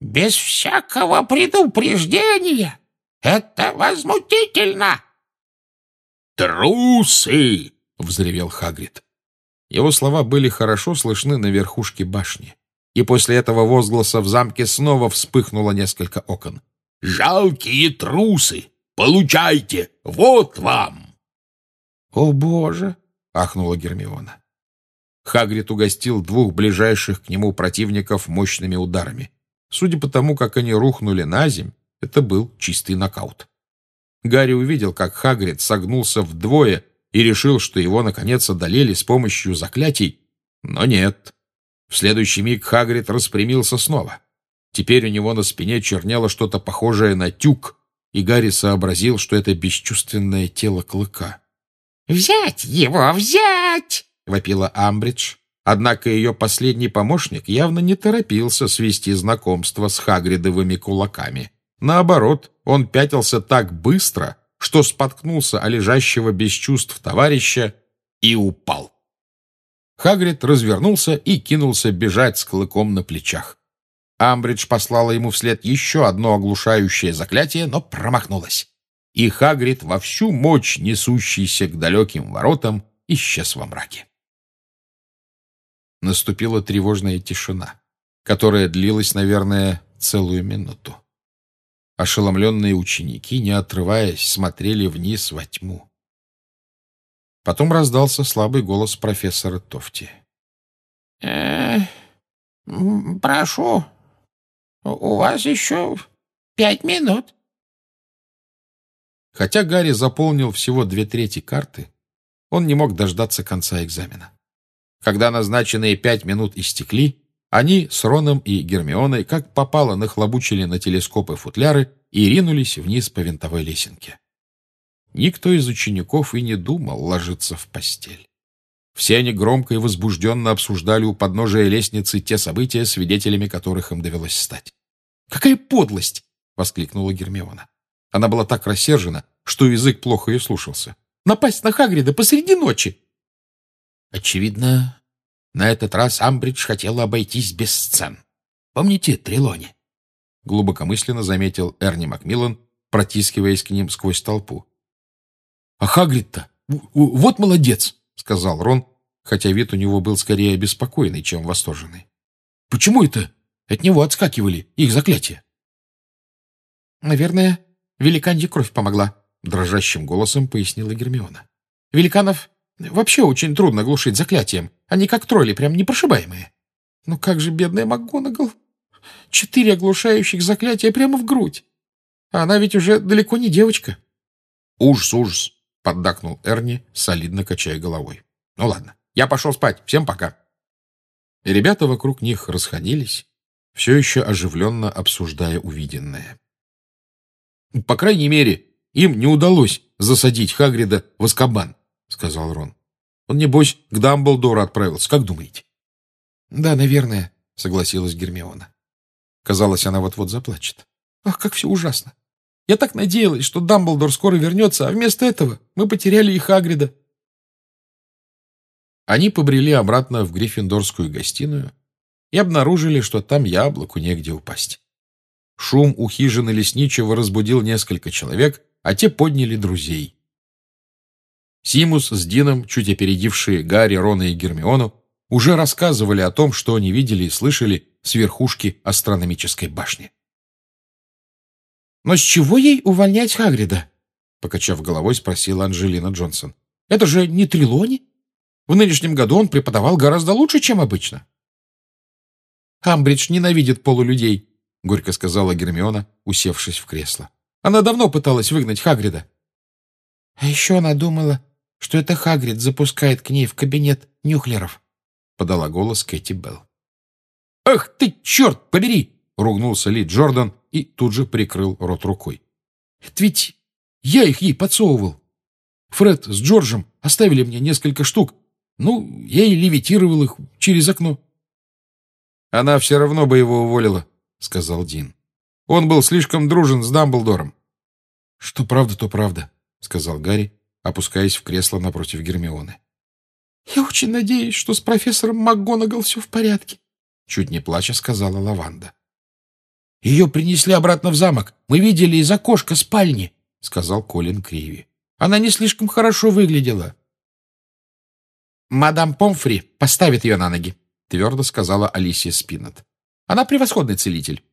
без всякого предупреждения. Это возмутительно!» «Трусы!» — взревел Хагрид. Его слова были хорошо слышны на верхушке башни, и после этого возгласа в замке снова вспыхнуло несколько окон. «Жалкие трусы! Получайте! Вот вам!» «О, Боже!» — ахнула Гермиона. Хагрид угостил двух ближайших к нему противников мощными ударами. Судя по тому, как они рухнули на земь, это был чистый нокаут. Гарри увидел, как Хагрид согнулся вдвое и решил, что его, наконец, одолели с помощью заклятий, но нет. В следующий миг Хагрид распрямился снова. Теперь у него на спине чернело что-то похожее на тюк, и Гарри сообразил, что это бесчувственное тело Клыка. «Взять его, взять!» — вопила Амбридж. Однако ее последний помощник явно не торопился свести знакомство с Хагридовыми кулаками. Наоборот, он пятился так быстро, что споткнулся о лежащего без чувств товарища и упал. Хагрид развернулся и кинулся бежать с Клыком на плечах. Амбридж послала ему вслед еще одно оглушающее заклятие, но промахнулась. И Хагрид, во всю мощь несущийся к далеким воротам, исчез во мраке. Наступила тревожная тишина, которая длилась, наверное, целую минуту. Ошеломленные ученики, не отрываясь, смотрели вниз во тьму. Потом раздался слабый голос профессора Тофти. Прошу, у вас еще 5 минут». Хотя Гарри заполнил всего 2/3 карты, он не мог дождаться конца экзамена. Когда назначенные 5 минут истекли, они с Роном и Гермионой как попало нахлобучили на телескопы футляры и ринулись вниз по винтовой лесенке. Никто из учеников и не думал ложиться в постель. Все они громко и возбужденно обсуждали у подножия лестницы те события, свидетелями которых им довелось стать. «Какая подлость!» — воскликнула Гермиона. Она была так рассержена, что язык плохо ее слушался. «Напасть на Хагрида посреди ночи!» Очевидно, на этот раз Амбридж хотела обойтись без сцен. Помните Трелони? Глубокомысленно заметил Эрни Макмиллан, протискиваясь к ним сквозь толпу. «А Хагрид-то вот молодец!» — сказал Рон, хотя вид у него был скорее обеспокоенный, чем восторженный. «Почему это от него отскакивали их заклятия?» «Наверное, великанья кровь помогла», — дрожащим голосом пояснила Гермиона. «Великанов вообще очень трудно глушить заклятием. Они как тролли, прям непрошибаемые. Ну как же бедная МакГонагал? 4 оглушающих заклятия прямо в грудь. А она ведь уже далеко не девочка». «Ужас, ужас!» — поддакнул Эрни, солидно качая головой. «Ну ладно, я пошел спать. Всем пока». И ребята вокруг них расходились, все еще оживленно обсуждая увиденное. «По крайней мере, им не удалось засадить Хагрида в Азкабан», — сказал Рон. «Он, небось, к Дамблдору отправился. Как думаете?» «Да, наверное», — согласилась Гермиона. Казалось, она вот-вот заплачет. «Ах, как все ужасно! Я так надеялась, что Дамблдор скоро вернется, а вместо этого мы потеряли и Хагрида». Они побрели обратно в Гриффиндорскую гостиную и обнаружили, что там яблоку негде упасть. Шум у хижины лесничего разбудил несколько человек, а те подняли друзей. Симус с Дином, чуть опередившие Гарри, Рона и Гермиону, уже рассказывали о том, что они видели и слышали с верхушки астрономической башни. «Но с чего ей увольнять Хагрида?» — покачав головой, спросила Анджелина Джонсон. «Это же не Трелони. В нынешнем году он преподавал гораздо лучше, чем обычно». «Амбридж ненавидит полулюдей», — горько сказала Гермиона, усевшись в кресло. «Она давно пыталась выгнать Хагрида». «А еще она думала, что это Хагрид запускает к ней в кабинет нюхлеров», — подала голос Кэти Белл. «Ах ты, черт побери!» — ругнулся Ли Джордан и тут же прикрыл рот рукой. «Это ведь я их ей подсовывал. Фред с Джорджем оставили мне несколько штук. Ну, я и левитировал их через окно». «Она все равно бы его уволила», — сказал Дин. «Он был слишком дружен с Дамблдором». «Что правда, то правда», — сказал Гарри, опускаясь в кресло напротив Гермионы. «Я очень надеюсь, что с профессором МакГонагал все в порядке», — чуть не плача сказала Лаванда. «Ее принесли обратно в замок. Мы видели из окошка спальни», — сказал Колин Криви. «Она не слишком хорошо выглядела». «Мадам Помфри поставит ее на ноги», — твердо сказала Алисия Спиннет. «Она превосходный целитель».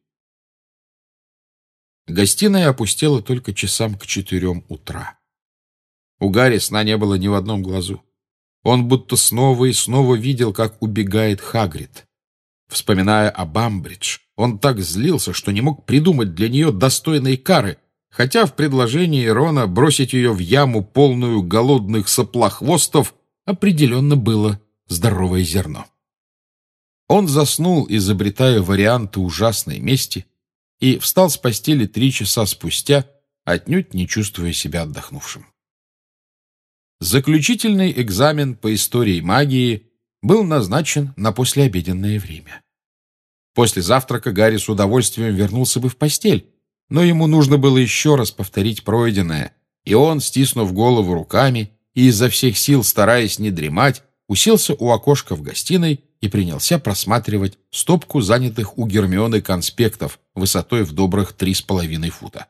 Гостиная опустела только часам к 4 утра. У Гарри сна не было ни в одном глазу. Он будто снова и снова видел, как убегает Хагрид. Вспоминая об Амбридж, он так злился, что не мог придумать для нее достойной кары, хотя в предложении Рона бросить ее в яму, полную голодных соплохвостов, определенно было здоровое зерно. Он заснул, изобретая варианты ужасной мести, и встал с постели 3 часа спустя, отнюдь не чувствуя себя отдохнувшим. Заключительный экзамен по истории магии был назначен на послеобеденное время. После завтрака Гарри с удовольствием вернулся бы в постель, но ему нужно было еще раз повторить пройденное, и он, стиснув голову руками и изо всех сил стараясь не дремать, уселся у окошка в гостиной и принялся просматривать стопку занятых у Гермионы конспектов высотой в добрых 3,5 фута.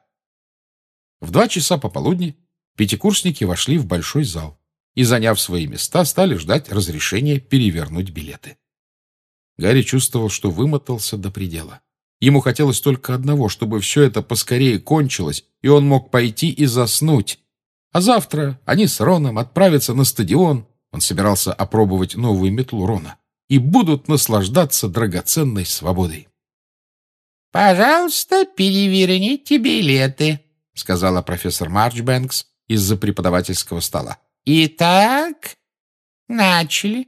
В 2 часа пополудни пятикурсники вошли в большой зал и, заняв свои места, стали ждать разрешения перевернуть билеты. Гарри чувствовал, что вымотался до предела. Ему хотелось только одного, чтобы все это поскорее кончилось, и он мог пойти и заснуть. А завтра они с Роном отправятся на стадион, он собирался опробовать новую метлу Рона, и будут наслаждаться драгоценной свободой. «Пожалуйста, переверните билеты», — сказала профессор Марчбэнкс из-за преподавательского стола. «Итак, начали».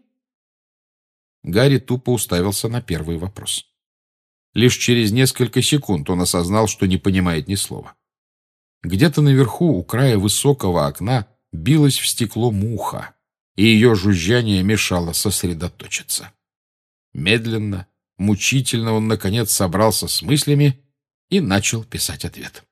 Гарри тупо уставился на первый вопрос. Лишь через несколько секунд он осознал, что не понимает ни слова. Где-то наверху, у края высокого окна, билась в стекло муха, и ее жужжание мешало сосредоточиться. Медленно, мучительно он, наконец, собрался с мыслями и начал писать ответ.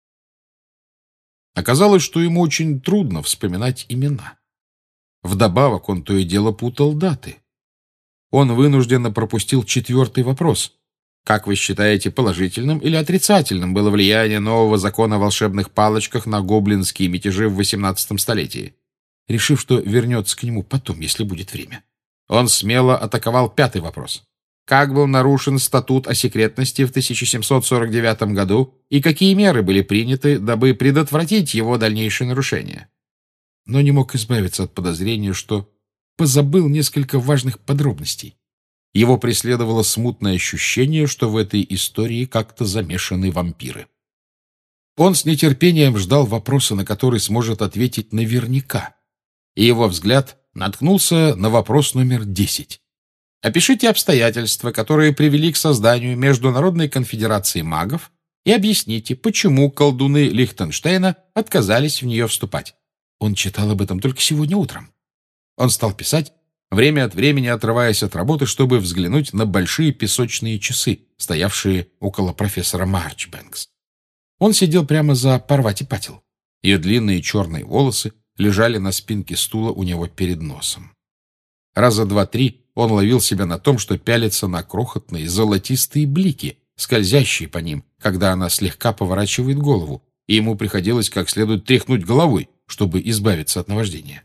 Оказалось, что ему очень трудно вспоминать имена. Вдобавок он то и дело путал даты. Он вынужденно пропустил 4-й вопрос. Как вы считаете, положительным или отрицательным было влияние нового закона о волшебных палочках на гоблинские мятежи в XVIII столетии? Решив, что вернется к нему потом, если будет время. Он смело атаковал 5-й вопрос. Как был нарушен статут о секретности в 1749 году и какие меры были приняты, дабы предотвратить его дальнейшее нарушение? Но не мог избавиться от подозрения, что позабыл несколько важных подробностей. Его преследовало смутное ощущение, что в этой истории как-то замешаны вампиры. Он с нетерпением ждал вопроса, на который сможет ответить наверняка, и его взгляд наткнулся на вопрос номер 10. Опишите обстоятельства, которые привели к созданию Международной конфедерации магов, и объясните, почему колдуны Лихтенштейна отказались в нее вступать. Он читал об этом только сегодня утром. Он стал писать, время от времени отрываясь от работы, чтобы взглянуть на большие песочные часы, стоявшие около профессора Марчбэнкс. Он сидел прямо за Парвати Патил. Ее длинные черные волосы лежали на спинке стула у него перед носом. Раза 2-3 он ловил себя на том, что пялится на крохотные золотистые блики, скользящие по ним, когда она слегка поворачивает голову, и ему приходилось как следует тряхнуть головой, чтобы избавиться от наваждения.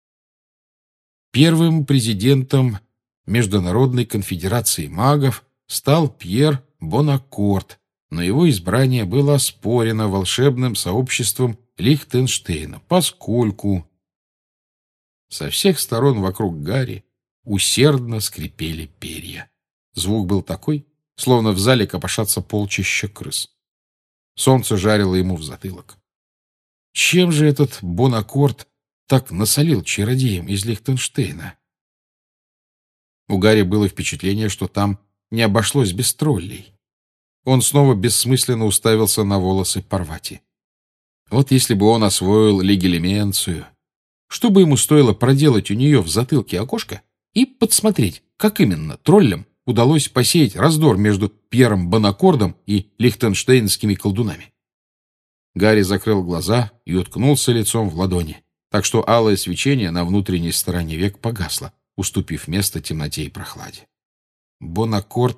Первым президентом Международной конфедерации магов стал Пьер Бонакорт, но его избрание было оспорено волшебным сообществом Лихтенштейна, поскольку со всех сторон вокруг Гарри усердно скрипели перья. Звук был такой, словно в зале копошатся полчища крыс. Солнце жарило ему в затылок. Чем же этот Бонакорт так насолил чародеям из Лихтенштейна? У Гарри было впечатление, что там не обошлось без троллей. Он снова бессмысленно уставился на волосы Парвати. Вот если бы он освоил легилименцию, что бы ему стоило проделать у нее в затылке окошко и подсмотреть, как именно троллям удалось посеять раздор между Пьером Бонакордом и лихтенштейнскими колдунами. Гарри закрыл глаза и уткнулся лицом в ладони, так что алое свечение на внутренней стороне век погасло, уступив место темноте и прохладе. Бонакорт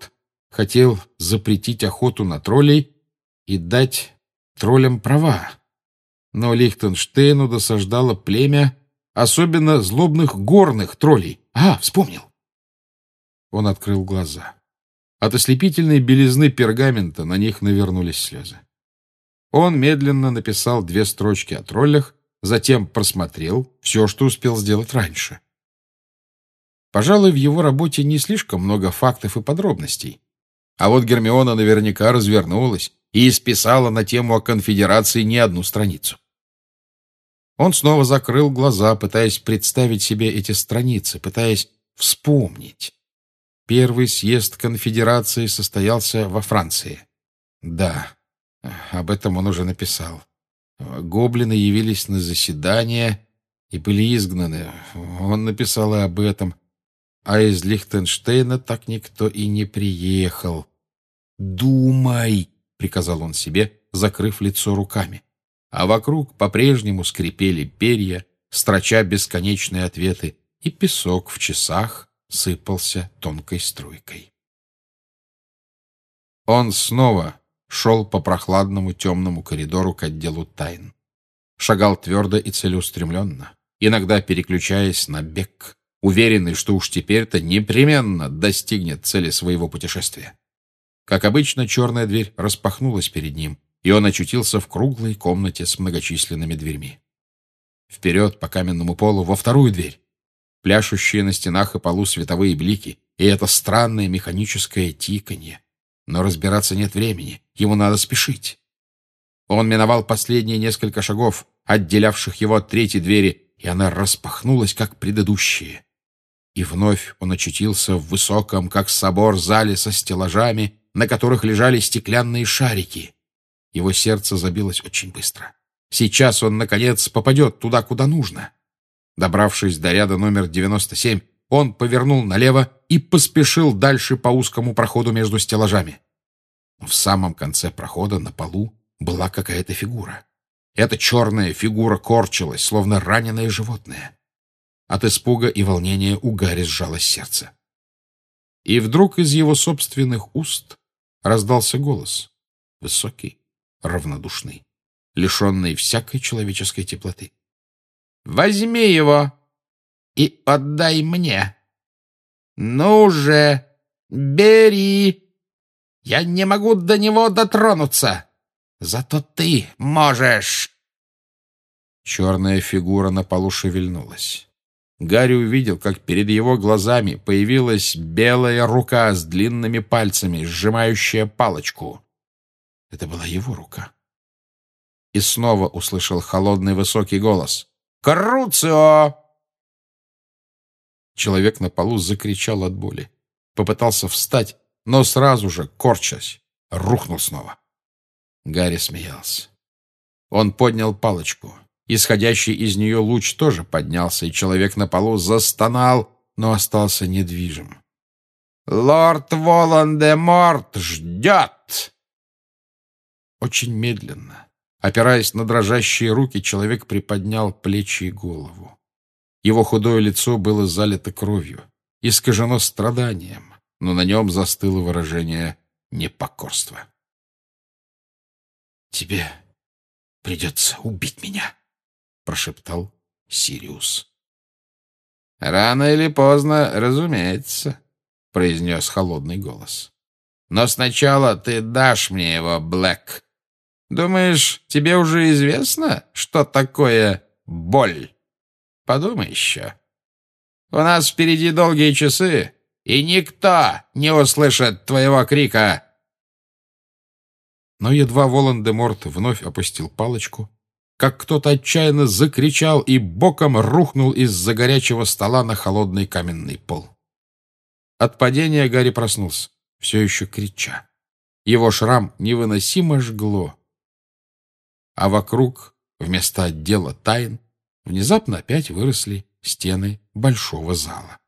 хотел запретить охоту на троллей и дать троллям права. Но Лихтенштейну досаждало племя, особенно злобных горных троллей. Вспомнил. Он открыл глаза. От ослепительной белизны пергамента на них навернулись слезы. Он медленно написал 2 строчки о троллях, затем просмотрел все, что успел сделать раньше. Пожалуй, в его работе не слишком много фактов и подробностей. А вот Гермиона наверняка развернулась и исписала на тему о конфедерации не одну страницу. Он снова закрыл глаза, пытаясь представить себе эти страницы, пытаясь вспомнить. Первый съезд конфедерации состоялся во Франции. Да, об этом он уже написал. Гоблины явились на заседание и были изгнаны. Он написал и об этом. А из Лихтенштейна так никто и не приехал. «Думай!» — приказал он себе, закрыв лицо руками. А вокруг по-прежнему скрипели перья, строча бесконечные ответы, и песок в часах сыпался тонкой струйкой. Он снова шел по прохладному темному коридору к отделу тайн. Шагал твердо и целеустремленно, иногда переключаясь на бег, уверенный, что уж теперь-то непременно достигнет цели своего путешествия. Как обычно, черная дверь распахнулась перед ним, и он очутился в круглой комнате с многочисленными дверьми. Вперед по каменному полу во вторую дверь. Пляшущие на стенах и полу световые блики, и это странное механическое тиканье. Но разбираться нет времени, ему надо спешить. Он миновал последние несколько шагов, отделявших его от третьей двери, и она распахнулась, как предыдущие. И вновь он очутился в высоком, как собор, зале со стеллажами, на которых лежали стеклянные шарики. Его сердце забилось очень быстро. Сейчас он, наконец, попадет туда, куда нужно. Добравшись до ряда номер 97, он повернул налево и поспешил дальше по узкому проходу между стеллажами. В самом конце прохода на полу была какая-то фигура. Эта черная фигура корчилась, словно раненое животное. От испуга и волнения у Гарри сжалось сердце. И вдруг из его собственных уст раздался голос. Высокий, равнодушный, лишенный всякой человеческой теплоты. «Возьми его и отдай мне. Ну же, бери. Я не могу до него дотронуться. Зато ты можешь». Черная фигура на полу шевельнулась. Гарри увидел, как перед его глазами появилась белая рука с длинными пальцами, сжимающая палочку. Это была его рука. И снова услышал холодный высокий голос. «Круцио!» Человек на полу закричал от боли. Попытался встать, но сразу же, корчась, рухнул снова. Гарри смеялся. Он поднял палочку. Исходящий из нее луч тоже поднялся, и человек на полу застонал, но остался недвижим. «Лорд Волан-де-Морт ждет!» Очень медленно, опираясь на дрожащие руки, человек приподнял плечи и голову. Его худое лицо было залито кровью, искажено страданием, но на нем застыло выражение непокорства. «Тебе придется убить меня», — прошептал Сириус. «Рано или поздно, разумеется», — произнес холодный голос. «Но сначала ты дашь мне его, Блэк. Думаешь, тебе уже известно, что такое боль? Подумай еще. У нас впереди долгие часы, и никто не услышит твоего крика». Но едва Волан-де-Морт вновь опустил палочку, как кто-то отчаянно закричал и боком рухнул из-за горячего стола на холодный каменный пол. От падения Гарри проснулся, все еще крича. Его шрам невыносимо жгло. А вокруг, вместо отдела тайн, внезапно опять выросли стены большого зала.